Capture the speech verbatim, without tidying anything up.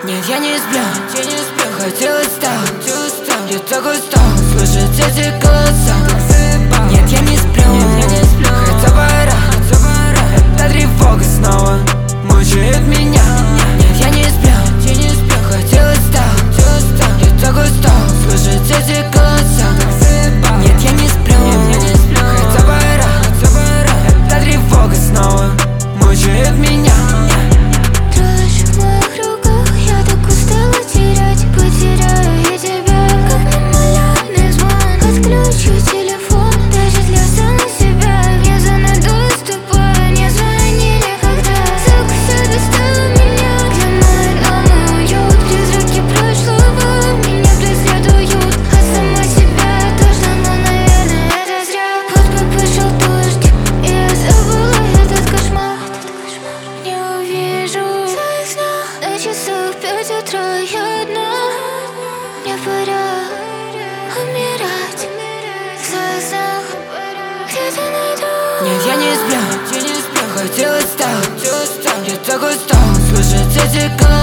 Нет, я не сплю, я не сплю, хотел и стал, я так устал слышать эти голоса. Нет, я не сплю, хотя пора, эта тревога снова мучает меня. Нет, я не сплю, я не сплю, хотел и стал, я так устал слышать эти голоса. Нет, я не сплю, хотя пора, эта тревога снова мучает меня. Я одна, мне пора умирать в своих снах, где-то найду. Нет, я не сплю, я не сплю, хотел и стал, я так устал слышать эти голоса.